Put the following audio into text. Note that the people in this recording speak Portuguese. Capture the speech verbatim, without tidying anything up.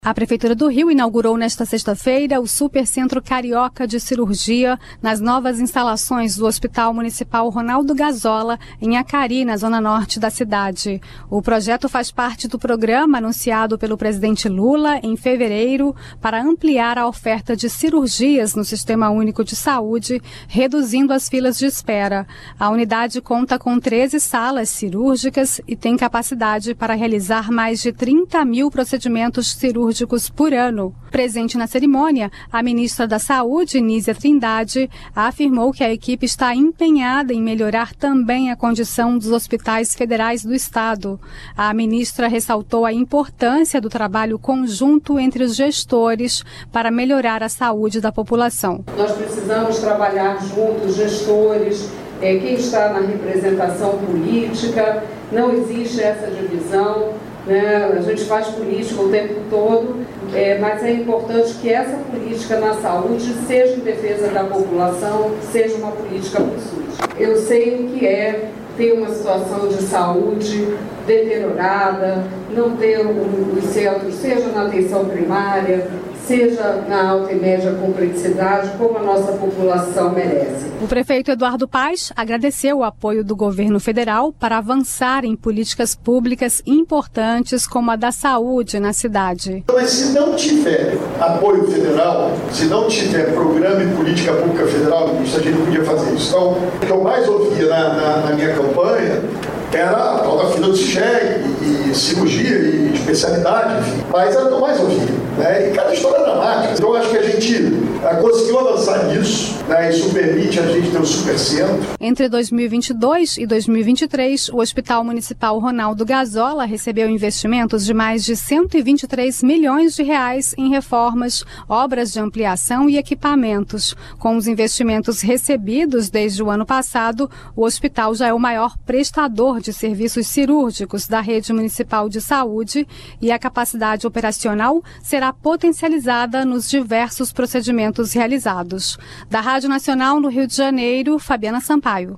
A Prefeitura do Rio inaugurou nesta sexta-feira o Supercentro Carioca de Cirurgia nas novas instalações do Hospital Municipal Ronaldo Gazola, em Acari, na zona norte da cidade. O projeto faz parte do programa anunciado pelo presidente Lula em fevereiro para ampliar a oferta de cirurgias no Sistema Único de Saúde, reduzindo as filas de espera. A unidade conta com treze salas cirúrgicas e tem capacidade para realizar mais de trinta mil procedimentos cirúrgicos por ano. Presente na cerimônia, a ministra da Saúde, Nízia Trindade, afirmou que a equipe está empenhada em melhorar também a condição dos hospitais federais do estado. A ministra ressaltou a importância do trabalho conjunto entre os gestores para melhorar a saúde da população. Nós precisamos trabalhar juntos, gestores, é, quem está na representação política, não existe essa divisão. Né? A gente faz política o tempo todo, é, mas é importante que essa política na saúde seja em defesa da população, seja uma política para o SUS. Eu sei o que é ter uma situação de saúde deteriorada, não ter os centros, seja na atenção primária, seja na alta e média complexidade, como a nossa população merece. O prefeito Eduardo Paes agradeceu o apoio do governo federal para avançar em políticas públicas importantes como a da saúde na cidade. Mas se não tiver apoio federal, se não tiver programa e política pública federal, a gente não podia fazer isso. Então, o que eu mais ouvia na, na, na minha campanha era a tal da fila do cheque e cirurgia e especialidade, enfim. Mas era o que eu mais ouvia, né? E cada história é dramática. Então, eu acho que a gente uh, conseguiu avançar nisso, né? Isso permite a gente ter um supercentro. Entre dois mil e vinte e dois e dois mil e vinte e três, o Hospital Municipal Ronaldo Gazola recebeu investimentos de mais de cento e vinte e três milhões de reais em reformas, obras de ampliação e equipamentos. Com os investimentos recebidos desde o ano passado, o hospital já é o maior prestador de serviços cirúrgicos da rede municipal de saúde e a capacidade operacional será potencializada nos diversos procedimentos realizados. Da Rádio Nacional no Rio de Janeiro, Fabiana Sampaio.